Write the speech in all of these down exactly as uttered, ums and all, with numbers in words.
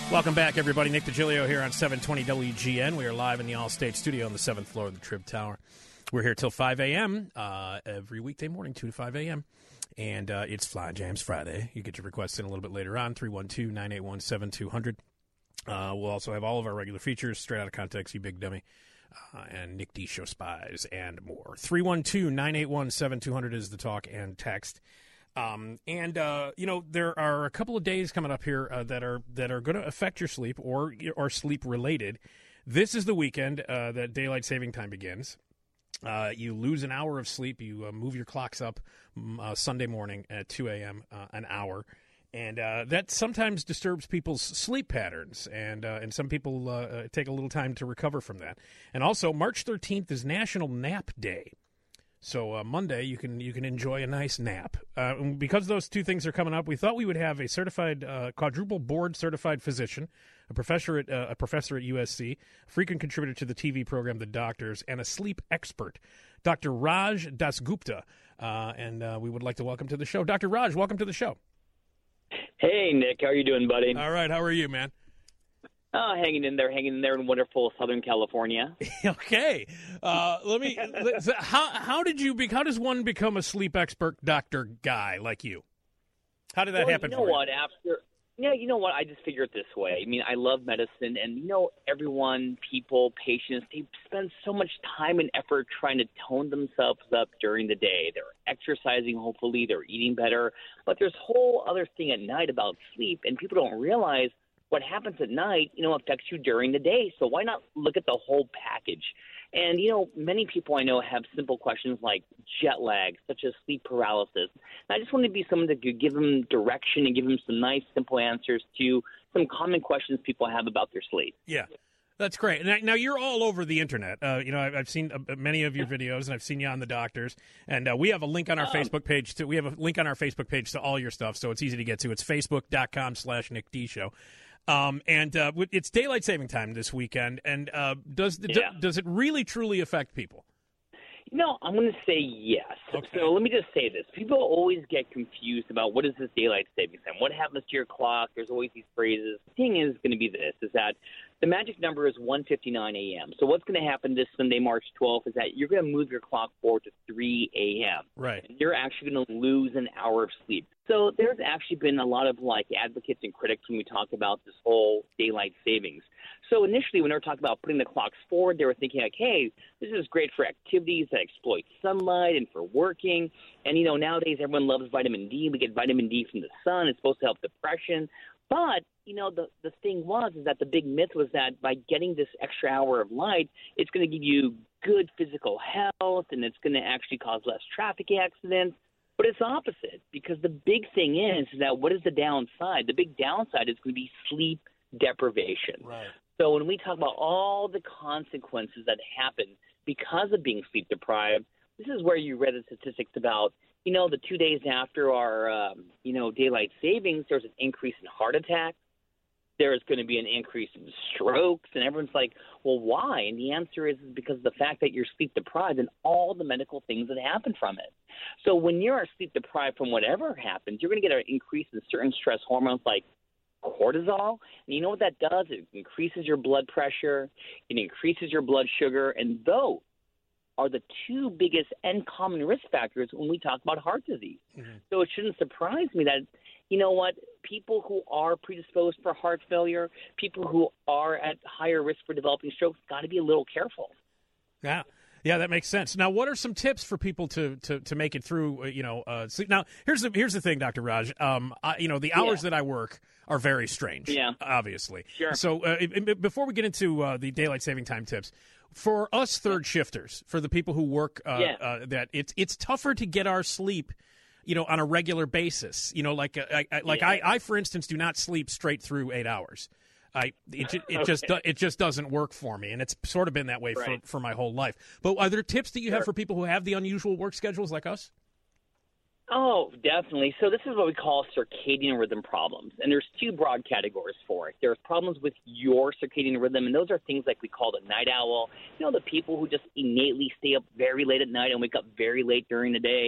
Welcome back, everybody. Nick DiGilio here on seven twenty W G N. We are live in the All-State Studio on the seventh floor of the Trib Tower. We're here till five a.m. Uh, every weekday morning, two to five a.m. And uh, it's Fly Jams Friday. You get your requests in a little bit later on, three one two, nine eight one, seven two zero zero. Uh, we'll also have all of our regular features, Straight Out of Context, You Big Dummy, uh, and Nick D Show Spies, and more. three one two, nine eight one, seven two zero zero is the talk and text. Um, and, uh, you know, there are a couple of days coming up here uh, that are that are going to affect your sleep or or sleep-related. This is the weekend uh, that daylight saving time begins. Uh, you lose an hour of sleep. You uh, move your clocks up uh, Sunday morning at two a.m., uh, an hour. And uh, that sometimes disturbs people's sleep patterns, and uh, and some people uh, take a little time to recover from that. And also, March thirteenth is National Nap Day. So uh, Monday, you can you can enjoy a nice nap. Uh, and because those two things are coming up, we thought we would have a certified, uh, quadruple board certified physician, a professor at uh, a professor at U S C, a frequent contributor to the T V program The Doctors, and a sleep expert, Doctor Raj Dasgupta. Uh, and uh, we would like to welcome to the show, Doctor Raj. Welcome to the show. Hey, Nick. How are you doing, buddy? All right. How are you, man? Oh, hanging in there, hanging in there in wonderful Southern California. Okay. Uh, let me. how how did you? Be, how does one become a sleep expert doctor guy like you? How did that well, happen? You know for what? you? After yeah, you know what? I just figure it this way. I mean, I love medicine, and you know, everyone, people, patients, they spend so much time and effort trying to tone themselves up during the day. They're exercising, hopefully, they're eating better, but there's a whole other thing at night about sleep, and people don't realize what happens at night, you know, affects you during the day. So why not look at the whole package? And, you know, many people I know have simple questions like jet lag, such as sleep paralysis. And I just want to be someone that could give them direction and give them some nice, simple answers to some common questions people have about their sleep. Yeah. That's great. Now, now you're all over the internet. Uh, you know, I've, I've seen uh, many of your videos, and I've seen you on The Doctors. And uh, we have a link on our um, Facebook page. To, we have a link on our Facebook page to all your stuff, so it's easy to get to. It's facebook.com slash Nick D Show. Um, and uh, it's daylight saving time this weekend. And uh, does the, yeah. does it really, truly affect people? You know, I'm going to say yes. Okay. So let me just say this. People always get confused about what is this daylight savings time? What happens to your clock? There's always these phrases. The thing is going to be this, is that the magic number is one fifty-nine a.m. So what's going to happen this Sunday, March twelfth, is that you're going to move your clock forward to three a.m. Right. And you're actually going to lose an hour of sleep. So there's actually been a lot of, like, advocates and critics when we talk about this whole daylight savings. So initially when they were talking about putting the clocks forward, they were thinking, like, hey, this is great for activities that exploit sunlight and for working. And, you know, nowadays everyone loves vitamin D. We get vitamin D from the sun. It's supposed to help depression. But, you know, the, the thing was is that the big myth was that by getting this extra hour of light, it's going to give you good physical health and it's going to actually cause less traffic accidents. But it's opposite, because the big thing is that what is the downside? The big downside is going to be sleep deprivation. Right. So when we talk about all the consequences that happen because of being sleep deprived, this is where you read the statistics about, you know, the two days after our, um, you know, daylight savings, there's an increase in heart attacks. There's going to be an increase in strokes. And everyone's like, well, why? And the answer is because of the fact that you're sleep deprived and all the medical things that happen from it. So when you're sleep deprived from whatever happens, you're going to get an increase in certain stress hormones like cortisol. And you know what that does? It increases your blood pressure. It increases your blood sugar. And those are the two biggest and common risk factors when we talk about heart disease. Mm-hmm. So it shouldn't surprise me that, you know what, people who are predisposed for heart failure, people who are at higher risk for developing strokes, got to be a little careful. Yeah. Yeah, that makes sense. Now, what are some tips for people to to, to make it through, uh, you know, uh, sleep? Now, here's the here's the thing, Doctor Raj. Um, I, you know, the hours yeah. that I work are very strange, yeah. obviously. Sure. So uh, it, it, before we get into uh, the daylight saving time tips, for us third shifters, for the people who work, uh, yeah. uh, that it's it's tougher to get our sleep, you know, on a regular basis. You know, like uh, I, I, like yeah. I, I, for instance, do not sleep straight through eight hours. I it, it okay. just it just doesn't work for me, and it's sort of been that way right. for, for my whole life. But are there tips that you sure. have for people who have the unusual work schedules like us? Oh, definitely. So this is what we call circadian rhythm problems, and there's two broad categories for it. There's problems with your circadian rhythm, and those are things like we call the night owl. You know, the people who just innately stay up very late at night and wake up very late during the day.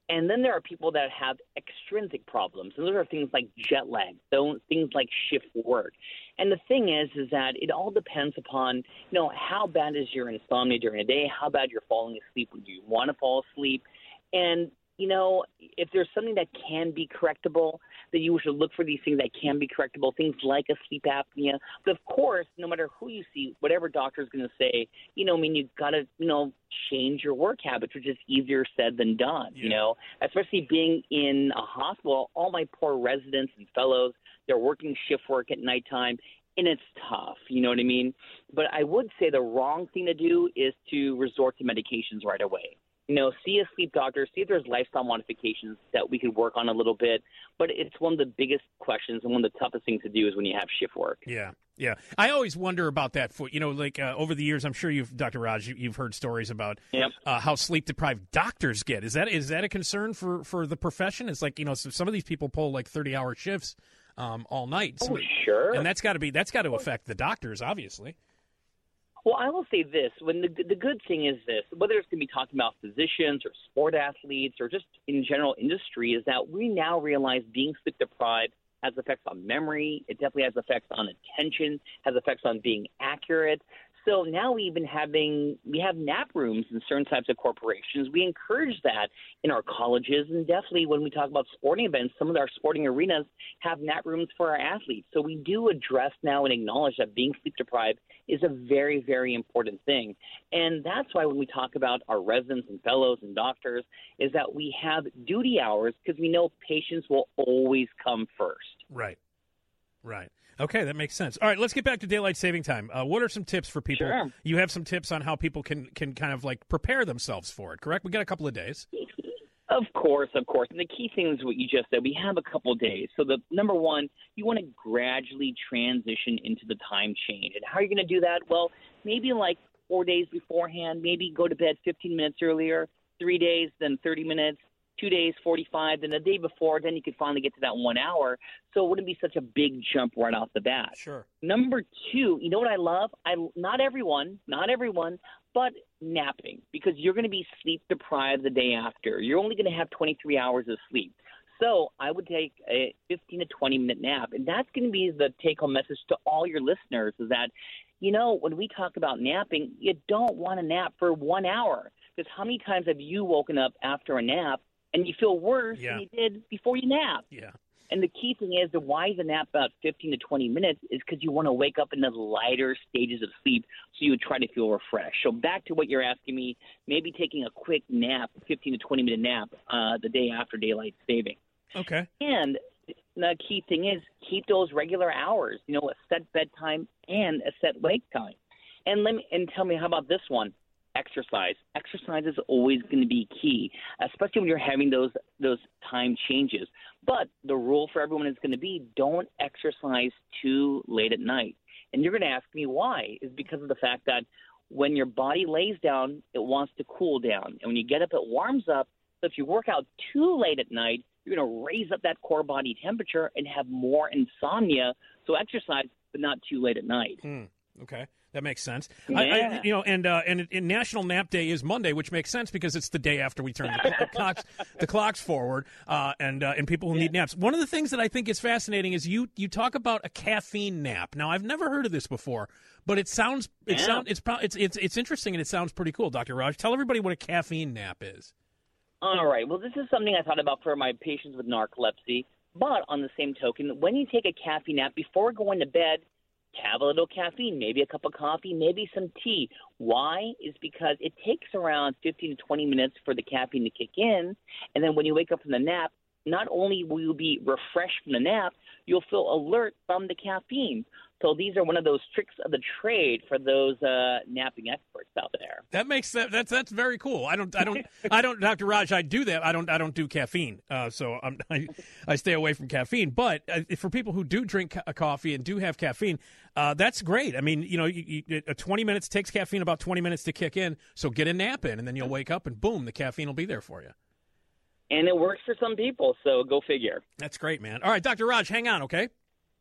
And then there are people that have extrinsic problems, and those are things like jet lag, so things like shift work. And the thing is, is that it all depends upon, you know, how bad is your insomnia during the day, how bad you're falling asleep when you want to fall asleep. And, you know, if there's something that can be correctable, then you should look for these things that can be correctable, things like a sleep apnea. But, of course, no matter who you see, whatever doctor is going to say, you know, I mean, you've got to, you know, change your work habits, which is easier said than done, yeah. you know, especially being in a hospital. All my poor residents and fellows, they're working shift work at nighttime, and it's tough, you know what I mean? But I would say the wrong thing to do is to resort to medications right away. You know, see a sleep doctor, see if there's lifestyle modifications that we could work on a little bit. But it's one of the biggest questions and one of the toughest things to do is when you have shift work. Yeah, yeah. I always wonder about that. For you know, like uh, over the years, I'm sure you've, Doctor Raj, you, you've heard stories about yep. uh, how sleep deprived doctors get. Is that is that a concern for, for the profession? It's like, you know, so some of these people pull like thirty hour shifts um, all night. So, oh, sure. And that's got to be that's got to affect the doctors, obviously. Well, I will say this. When the, the good thing is this, whether it's going to be talking about physicians or sport athletes or just in general industry, is that we now realize being sleep deprived has effects on memory. It definitely has effects on attention, has effects on being accurate. So now we even having we have nap rooms in certain types of corporations. We encourage that in our colleges, and definitely when we talk about sporting events, some of our sporting arenas have nap rooms for our athletes. So we do address now and acknowledge that being sleep deprived is a very, very important thing. And that's why when we talk about our residents and fellows and doctors is that we have duty hours because we know patients will always come first. Right. Right. Okay, that makes sense. All right, let's get back to daylight saving time. Uh, what are some tips for people? Sure. You have some tips on how people can, can kind of like prepare themselves for it, correct? We got a couple of days. Of course, of course. And the key thing is what you just said. We have a couple of days. So the number one, you want to gradually transition into the time change. And how are you going to do that? Well, maybe like four days beforehand, maybe go to bed fifteen minutes earlier, three days, then thirty minutes. Two days, forty-five, then the day before, then you could finally get to that one hour. So it wouldn't be such a big jump right off the bat. Sure. Number two, you know what I love? I not everyone, not everyone, but napping, because you're going to be sleep deprived the day after. You're only going to have twenty-three hours of sleep. So I would take a fifteen to twenty minute nap, and that's going to be the take-home message to all your listeners is that, you know, when we talk about napping, you don't want to nap for one hour, because how many times have you woken up after a nap and you feel worse yeah. than you did before you nap? Yeah. And the key thing is the why is a nap about fifteen to twenty minutes is because you want to wake up in the lighter stages of sleep so you would try to feel refreshed. So back to what you're asking me, maybe taking a quick nap, fifteen to twenty minute nap uh, the day after daylight saving. Okay. And the key thing is keep those regular hours, you know, a set bedtime and a set wake time. And let me and tell me, how about this one? Exercise. Exercise is always going to be key, especially when you're having those those time changes. But the rule for everyone is going to be don't exercise too late at night. And you're going to ask me why. Is because of the fact that when your body lays down, it wants to cool down. And when you get up, it warms up. So if you work out too late at night, you're going to raise up that core body temperature and have more insomnia. So exercise, but not too late at night. Hmm. Okay. That makes sense. Yeah. I, I, you know, and uh, and, and National Nap Day is Monday, which makes sense because it's the day after we turn the, the clocks the clocks forward, uh, and uh, and people who yeah. need naps. One of the things that I think is fascinating is you you talk about a caffeine nap. Now, I've never heard of this before, but it sounds it yeah. sound it's it's it's it's interesting and it sounds pretty cool. Doctor Raj, tell everybody what a caffeine nap is. All right. Well, this is something I thought about for my patients with narcolepsy. But on the same token, when you take a caffeine nap before going to bed, have a little caffeine, maybe a cup of coffee, maybe some tea. Why? Is because it takes around fifteen to twenty minutes for the caffeine to kick in. And then when you wake up from the nap, not only will you be refreshed from the nap, you'll feel alert from the caffeine. So these are one of those tricks of the trade for those uh, napping experts out there. That makes that that's that's very cool. I don't I don't I don't Doctor Raj, I do that. I don't I don't do caffeine. Uh, so I'm, I I stay away from caffeine. But uh, for people who do drink ca- coffee and do have caffeine, uh, that's great. I mean, you know, you, you, uh, twenty minutes takes caffeine about twenty minutes to kick in. So get a nap in, and then you'll wake up, and boom, the caffeine will be there for you. And it works for some people. So go figure. That's great, man. All right, Doctor Raj, hang on, okay?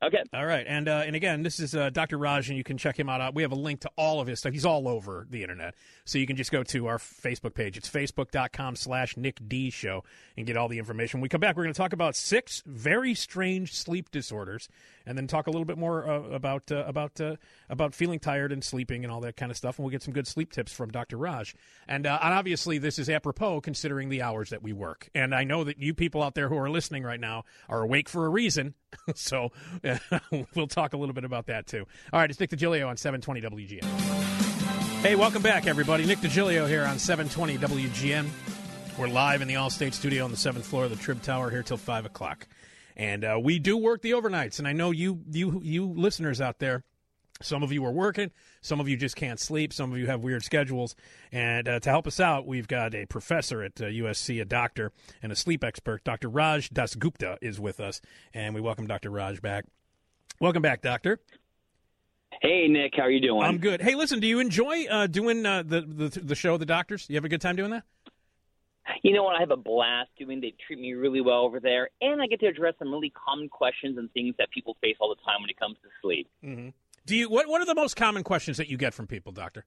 Okay. All right. And uh, and again, this is uh, Doctor Raj, and you can check him out. We have a link to all of his stuff. He's all over the internet. So you can just go to our Facebook page. It's facebook.com slash Nick D Show and get all the information. When we come back, we're going to talk about six very strange sleep disorders and then talk a little bit more uh, about uh, about uh, about feeling tired and sleeping and all that kind of stuff. And we'll get some good sleep tips from Doctor Raj. And, uh, and obviously, this is apropos considering the hours that we work. And I know that you people out there who are listening right now are awake for a reason. So uh, we'll talk a little bit about that, too. All right, it's Nick DiGilio on seven twenty W G N. Hey, welcome back, everybody. Nick DiGilio here on seven twenty W G N. We're live in the Allstate studio on the seventh floor of the Trib Tower here till five o'clock. And uh, we do work the overnights. And I know you, you, you listeners out there, some of you are working, some of you just can't sleep, some of you have weird schedules. And uh, to help us out, we've got a professor at uh, U S C, a doctor, and a sleep expert. Doctor Raj Dasgupta is with us, and we welcome Doctor Raj back. Welcome back, Doctor. Hey, Nick, how are you doing? I'm good. Hey, listen, do you enjoy uh, doing uh, the, the the show, The Doctors? You have a good time doing that? You know what? I have a blast doing. They treat me really well over there, and I get to address some really common questions and things that people face all the time when it comes to sleep. Mm-hmm. Do you? What What are the most common questions that you get from people, Doctor?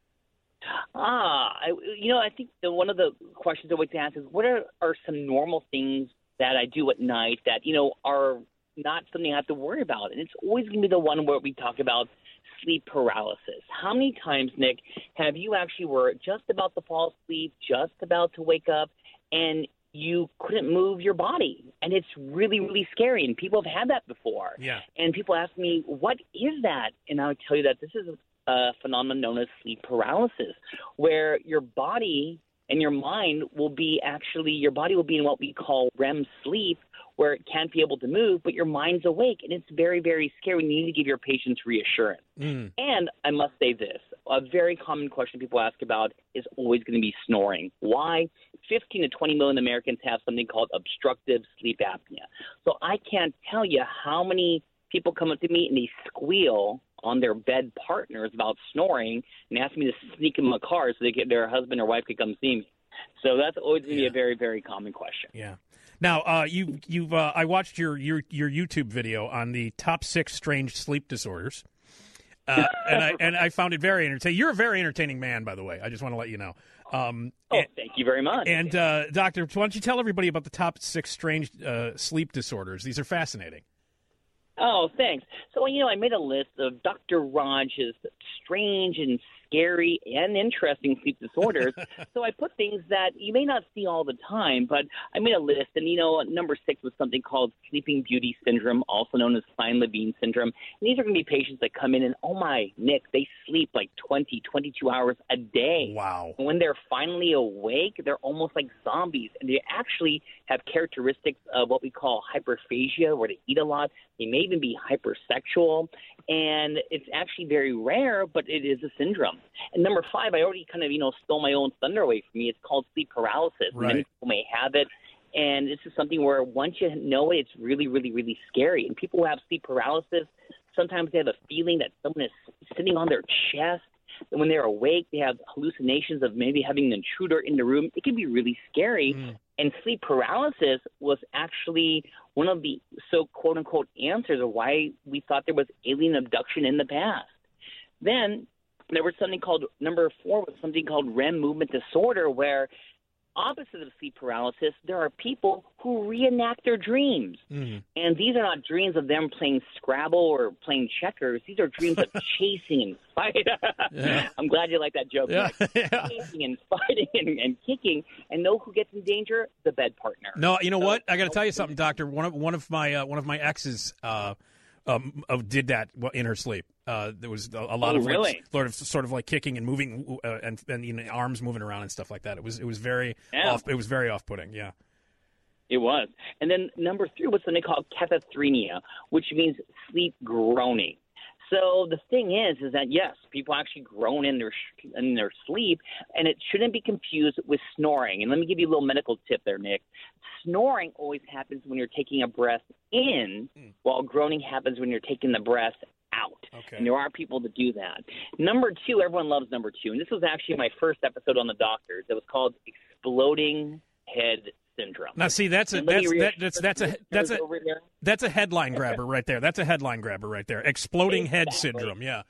Ah, I, you know, I think the, one of the questions I like to ask is, what are, are some normal things that I do at night that, you know, are not something I have to worry about? And it's always going to be the one where we talk about sleep paralysis. How many times, Nick, have you actually were just about to fall asleep, just about to wake up, and you couldn't move your body? And it's really, really scary. And people have had that before. Yeah. And people ask me, what is that? And I would tell you that this is a phenomenon known as sleep paralysis, where your body and your mind will be actually, your body will be in what we call R E M sleep, where it can't be able to move, but your mind's awake. And it's very, very scary. You need to give your patients reassurance. Mm. And I must say this, a very common question people ask about is always going to be snoring. Why? fifteen to twenty million Americans have something called obstructive sleep apnea. So I can't tell you how many people come up to me and they squeal on their bed partners about snoring and ask me to sneak in my car so they get their husband or wife could come see me. So that's always going to yeah. be a very, very common question. Yeah. Now, uh, you, you've uh, I watched your, your your YouTube video on the top six strange sleep disorders, uh, and I and I found it very entertaining. You're a very entertaining man, by the way. I just want to let you know. Um, oh, and, thank you very much. And uh, Doctor, why don't you tell everybody about the top six strange uh, sleep disorders? These are fascinating. Oh, thanks. So, you know, I made a list of Doctor Raj's strange and scary and interesting sleep disorders. So I put things that you may not see all the time, but I made a list. And, you know, number six was something called Sleeping Beauty Syndrome, also known as Fine-Levine Syndrome. And these are going to be patients that come in and, oh, my, Nick, they sleep like twenty, twenty-two hours a day. Wow. And when they're finally awake, they're almost like zombies. And they actually have characteristics of what we call hyperphagia, where they eat a lot. They may even be hypersexual. And it's actually very rare, but it is a syndrome. And number five, I already kind of, you know, stole my own thunder away from me. It's called sleep paralysis. Right. Many people may have it. And this is something where once you know it, it's really, really, really scary. And people who have sleep paralysis, sometimes they have a feeling that someone is sitting on their chest. And when they're awake, they have hallucinations of maybe having an intruder in the room. It can be really scary. Mm. And sleep paralysis was actually one of the so quote-unquote answers of why we thought there was alien abduction in the past. Then there was something called, number four was something called R E M movement disorder, where opposite of sleep paralysis, there are people who reenact their dreams. Mm-hmm. And these are not dreams of them playing Scrabble or playing checkers. These are dreams of chasing and fighting. Yeah. I'm glad you like that joke. Yeah. Yeah. Chasing and fighting and, and kicking. And know who gets in danger? The bed partner. No, you know so, what? I got to tell you something, Doctor. One of one of my uh, one of my exes uh, um, uh, did that in her sleep. Uh, there was a, a lot oh, of really? like, sort of sort of like kicking and moving uh, and and you know, arms moving around and stuff like that. It was it was very yeah. off. It was very off putting. Yeah, it was. And then number three was something called cathethrenia, which means sleep groaning. So the thing is, is that yes, people actually groan in their in their sleep, and it shouldn't be confused with snoring. And let me give you a little medical tip there, Nick. Snoring always happens when you're taking a breath in, mm. while groaning happens when you're taking the breath out. Okay. And there are people that do that. Number two, everyone loves number two. And this was actually my first episode on The Doctors. It was called Exploding Head syndrome. Now, see, that's a And let me that's that, that's that's a that's a over there. that's a headline grabber right there. That's a headline grabber right there. Exploding head Exactly. syndrome. Yeah.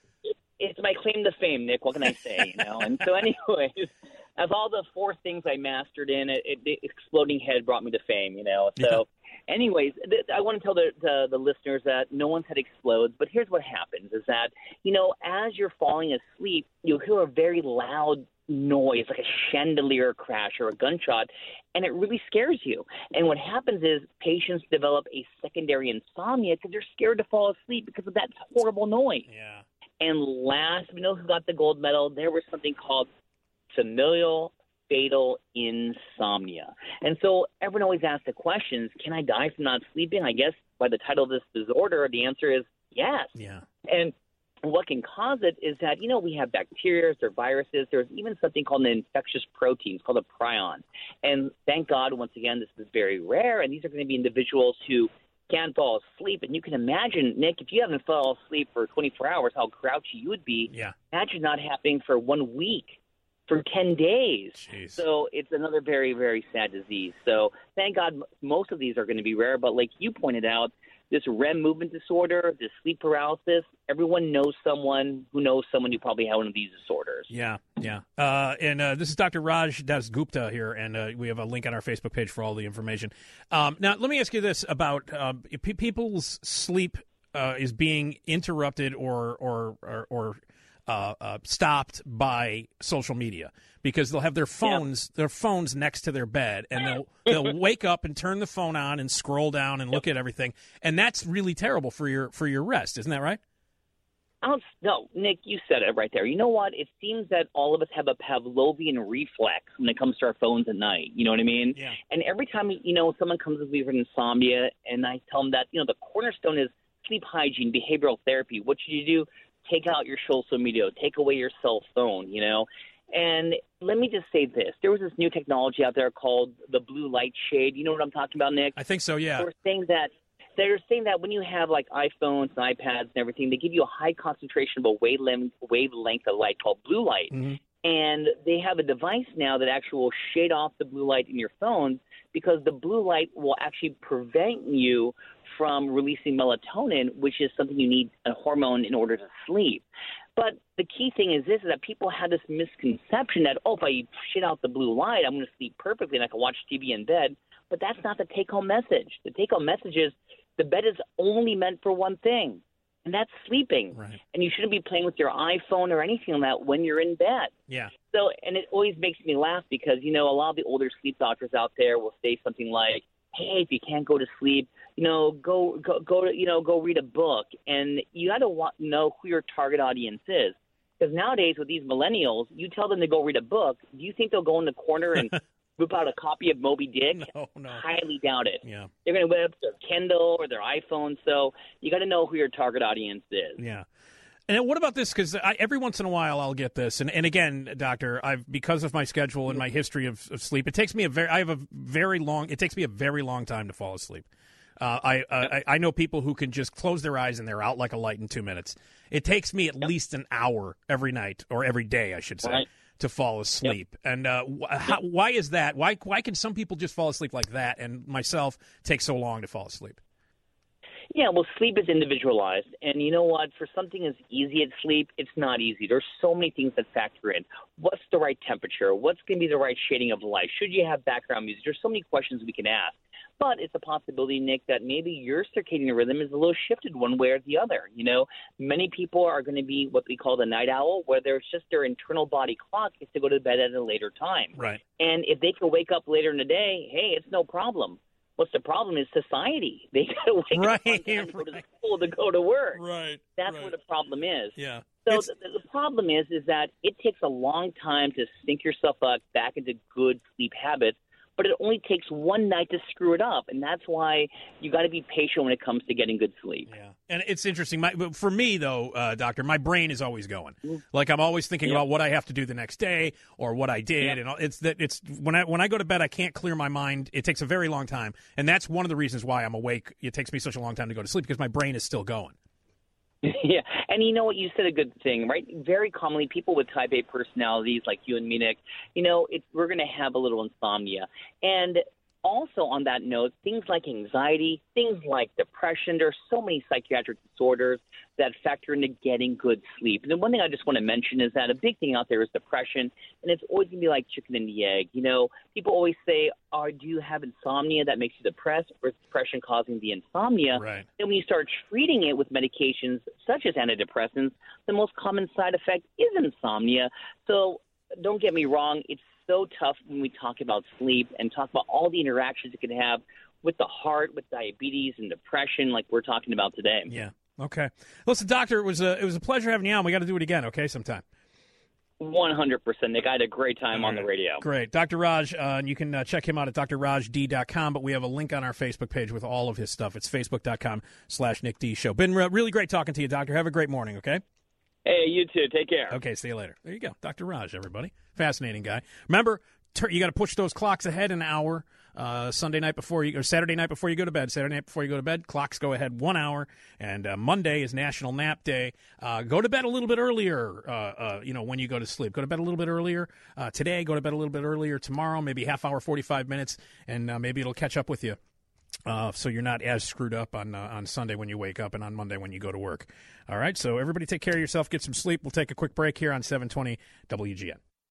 It's my claim to fame, Nick. What can I say? You know. And so, anyways, of all the four things I mastered in it, it the exploding head brought me to fame. You know. So, yeah. anyways, th- I want to tell the, the the listeners that no one's head explodes. But here's what happens: is that you know, as you're falling asleep, you'll hear a very loud noise, like a chandelier crash or a gunshot, and it really scares you. And what happens is patients develop a secondary insomnia because they're scared to fall asleep because of that horrible noise. Yeah. And last, you know who got the gold medal? There was something called familial fatal insomnia. And so everyone always asks the questions, can I die from not sleeping? I guess by the title of this disorder, the answer is yes. Yeah. And what can cause it is that, you know, we have bacteria or viruses. There's even something called an infectious protein. It's called a prion. And thank God, once again, this is very rare. And these are going to be individuals who can't fall asleep. And you can imagine, Nick, if you haven't fallen asleep for twenty-four hours, how grouchy you would be. Yeah. Imagine not happening for one week, for ten days. Jeez. So it's another very, very sad disease. So thank God most of these are going to be rare. But like you pointed out, this R E M movement disorder, this sleep paralysis, everyone knows someone who knows someone who probably had one of these disorders. Yeah, yeah. Uh, and uh, this is Doctor Raj Dasgupta here, and uh, we have a link on our Facebook page for all the information. Um, now, let me ask you this about uh, pe- people's sleep uh, is being interrupted or or or, or uh, uh, stopped by social media, because they'll have their phones yeah. their phones next to their bed, and they'll they'll wake up and turn the phone on and scroll down and look yep. at everything, and that's really terrible for your for your rest, isn't that right? I'll, no, Nick, you said it right there. You know what? It seems that all of us have a Pavlovian reflex when it comes to our phones at night. You know what I mean? Yeah. And every time, you know, someone comes with me with insomnia, and I tell them that, you know, the cornerstone is sleep hygiene, behavioral therapy. What should you do? Take out your social media. Take away your cell phone, you know. And let me just say this. There was this new technology out there called the blue light shade. You know what I'm talking about, Nick? I think so, yeah. They're saying that They're saying that when you have like iPhones and iPads and everything, they give you a high concentration of a wavelength, wavelength of light called blue light. Mm-hmm. And they have a device now that actually will shade off the blue light in your phone, because the blue light will actually prevent you from releasing melatonin, which is something you need, a hormone, in order to sleep. But the key thing is this, is that people have this misconception that, oh, if I shade out the blue light, I'm going to sleep perfectly and I can watch T V in bed. But that's not the take-home message. The take-home message is the bed is only meant for one thing, and that's sleeping. Right. And you shouldn't be playing with your iPhone or anything like that when you're in bed. Yeah. So, and it always makes me laugh because, you know, a lot of the older sleep doctors out there will say something like, hey, if you can't go to sleep, you know, go, go, go to, you know, go read a book. And you got to want, know who your target audience is. Because nowadays with these millennials, you tell them to go read a book. Do you think they'll go in the corner and whip out a copy of Moby Dick? No, no. Highly doubt it. Yeah. They're going to whip up their Kindle or their iPhone. So you got to know who your target audience is. Yeah. And then what about this? Because every once in a while I'll get this, and, and again, doctor, I've because of my schedule and my history of, of sleep, it takes me a very I have a very long it takes me a very long time to fall asleep. Uh, I, uh, I I know people who can just close their eyes and they're out like a light in two minutes. It takes me at yep. least an hour every night, or every day, I should say, right. to fall asleep. Yep. And uh, wh- how, why is that? Why why can some people just fall asleep like that, and myself take so long to fall asleep? Yeah, well, sleep is individualized. And you know what? For something as easy as sleep, it's not easy. There's so many things that factor in. What's the right temperature? What's going to be the right shading of the light? Should you have background music? There's so many questions we can ask. But it's a possibility, Nick, that maybe your circadian rhythm is a little shifted one way or the other. You know, many people are going to be what we call the night owl, where there's just their internal body clock is to go to bed at a later time. Right. And if they can wake up later in the day, hey, it's no problem. What's the problem is society. They got to wake right, up on time to go right. to school to go to work. Right. That's right. where the problem is. Yeah. So the, the problem is, is that it takes a long time to sync yourself up back into good sleep habits, but it only takes one night to screw it up, and that's why you got to be patient when it comes to getting good sleep. Yeah, and it's interesting. My, for me, though, uh, doctor, my brain is always going. Mm-hmm. Like I'm always thinking yep. about what I have to do the next day or what I did, yep. and all, it's that it's when I when I go to bed, I can't clear my mind. It takes a very long time, and that's one of the reasons why I'm awake. It takes me such a long time to go to sleep because my brain is still going. Yeah, and you know what? You said a good thing, right? Very commonly, people with type A personalities like you and me, Nick, you know, it, we're going to have a little insomnia. And also, on that note, things like anxiety, things like depression, there are so many psychiatric disorders that factor into getting good sleep. And then one thing I just want to mention is that a big thing out there is depression, and it's always going to be like chicken and the egg. You know, people always say, oh, do you have insomnia that makes you depressed, or is depression causing the insomnia? Right. Then when you start treating it with medications such as antidepressants, the most common side effect is insomnia. So don't get me wrong, it's so tough when we talk about sleep and talk about all the interactions it can have with the heart, with diabetes and depression, like we're talking about today. Yeah. Okay. Listen, doctor, it was a it was a pleasure having you on. We got to do it again, okay, sometime. one hundred percent. Nick, I had a great time all on right. the radio. Great. Doctor Raj, uh, and you can uh, check him out at d r raj d dot com, but we have a link on our Facebook page with all of his stuff. It's facebook.com slash Nick D Show. Been re- really great talking to you, doctor. Have a great morning, okay? Hey, you too. Take care. Okay, see you later. There you go. Doctor Raj, everybody. Fascinating guy. Remember, ter- you got to push those clocks ahead an hour. Uh, Sunday night before you, or Saturday night before you go to bed. Saturday night before you go to bed, clocks go ahead one hour. And uh, Monday is National Nap Day. Uh, go to bed a little bit earlier. Uh, uh, you know, when you go to sleep, go to bed a little bit earlier uh, today. Go to bed a little bit earlier tomorrow. Maybe half hour, forty-five minutes, and uh, maybe it'll catch up with you. Uh, so you're not as screwed up on uh, on Sunday when you wake up and on Monday when you go to work. All right. So everybody, take care of yourself. Get some sleep. We'll take a quick break here on seven twenty W G N.